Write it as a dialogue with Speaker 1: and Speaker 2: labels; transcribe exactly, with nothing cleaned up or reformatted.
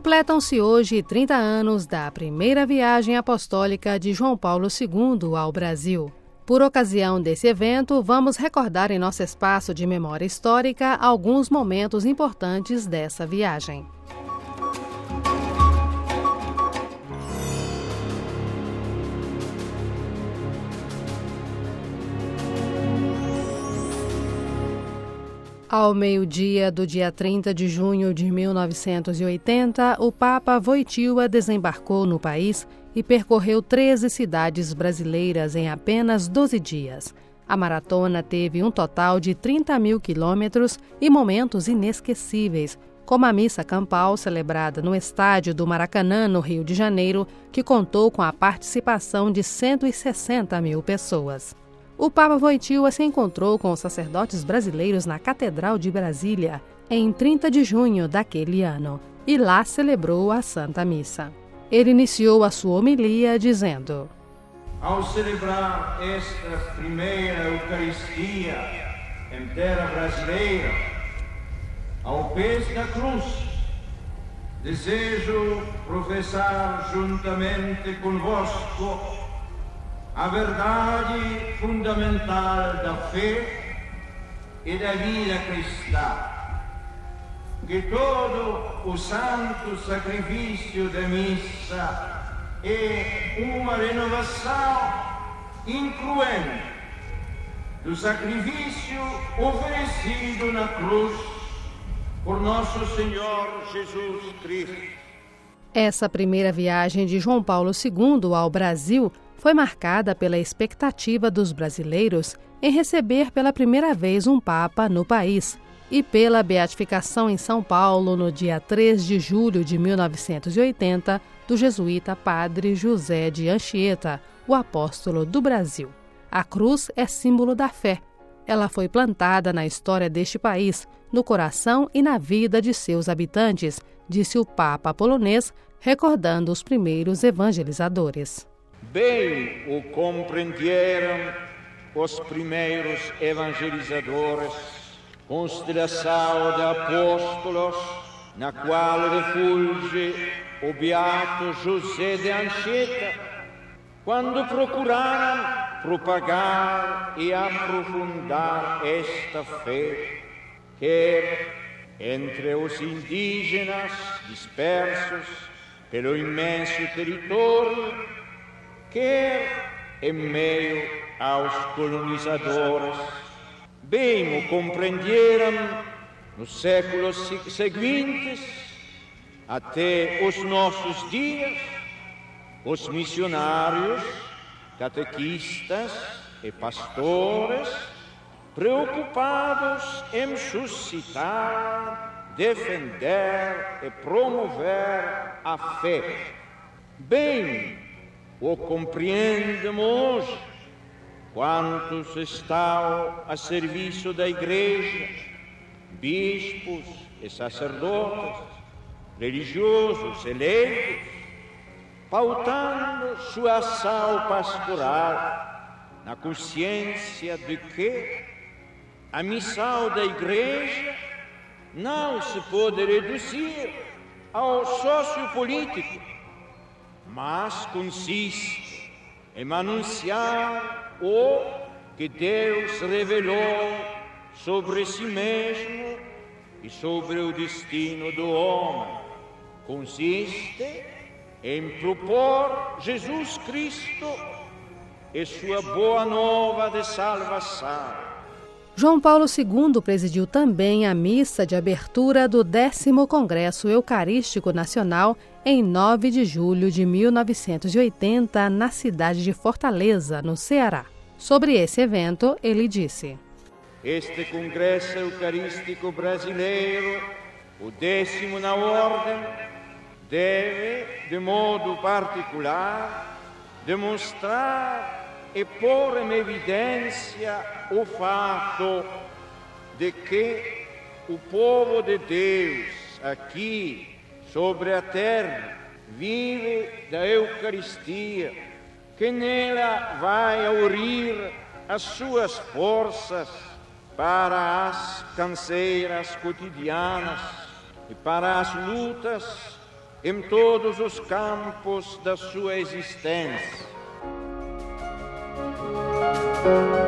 Speaker 1: Completam-se hoje trinta anos da primeira viagem apostólica de João Paulo segundo ao Brasil. Por ocasião desse evento, vamos recordar em nosso espaço de memória histórica alguns momentos importantes dessa viagem. Ao meio-dia do dia trinta de junho de mil novecentos e oitenta, o Papa Wojtyła desembarcou no país e percorreu treze cidades brasileiras em apenas doze dias. A maratona teve um total de trinta mil quilômetros e momentos inesquecíveis, como a missa campal celebrada no estádio do Maracanã, no Rio de Janeiro, que contou com a participação de cento e sessenta mil pessoas. O Papa Wojtyła se encontrou com os sacerdotes brasileiros na Catedral de Brasília em trinta de junho daquele ano e lá celebrou a Santa Missa. Ele iniciou a sua homilia dizendo:
Speaker 2: Ao celebrar esta primeira Eucaristia em terra brasileira, ao pé da cruz, desejo professar juntamente convosco a verdade fundamental da fé e da vida cristã, que todo o santo sacrifício da missa é uma renovação incluente do sacrifício oferecido na cruz por nosso Senhor Jesus Cristo.
Speaker 1: Essa primeira viagem de João Paulo segundo ao Brasil foi marcada pela expectativa dos brasileiros em receber pela primeira vez um Papa no país e pela beatificação em São Paulo, no dia três de julho de mil novecentos e oitenta, do jesuíta Padre José de Anchieta, o apóstolo do Brasil. A cruz é símbolo da fé. Ela foi plantada na história deste país, no coração e na vida de seus habitantes, disse o Papa polonês, recordando os primeiros evangelizadores.
Speaker 2: Bem o compreenderam os primeiros evangelizadores, constelação de apóstolos, na qual refulge o beato José de Anchieta, quando procuraram propagar e aprofundar esta fé, quer entre os indígenas dispersos pelo imenso território, quer em meio aos colonizadores. Bem o compreenderam nos séculos seguintes, até os nossos dias, os missionários, catequistas e pastores, preocupados em suscitar, defender e promover a fé. Bem o compreendem hoje quantos estão a serviço da Igreja, bispos e sacerdotes, religiosos e leigos, pautando sua ação pastoral na consciência de que a missão da Igreja não se pode reduzir ao sociopolítico, mas consiste em anunciar o que Deus revelou sobre si mesmo e sobre o destino do homem. Consiste em propor Jesus Cristo e sua boa nova de salvação.
Speaker 1: João Paulo segundo presidiu também a missa de abertura do décimo Congresso Eucarístico Nacional em nove de julho de mil novecentos e oitenta, na cidade de Fortaleza, no Ceará. Sobre esse evento, ele disse:
Speaker 2: Este Congresso Eucarístico Brasileiro, o décimo na ordem, deve, de modo particular, demonstrar e pôr em evidência o fato de que o povo de Deus aqui sobre a terra vive da Eucaristia, que nela vai aurir as suas forças para as canseiras cotidianas e para as lutas em todos os campos da sua existência.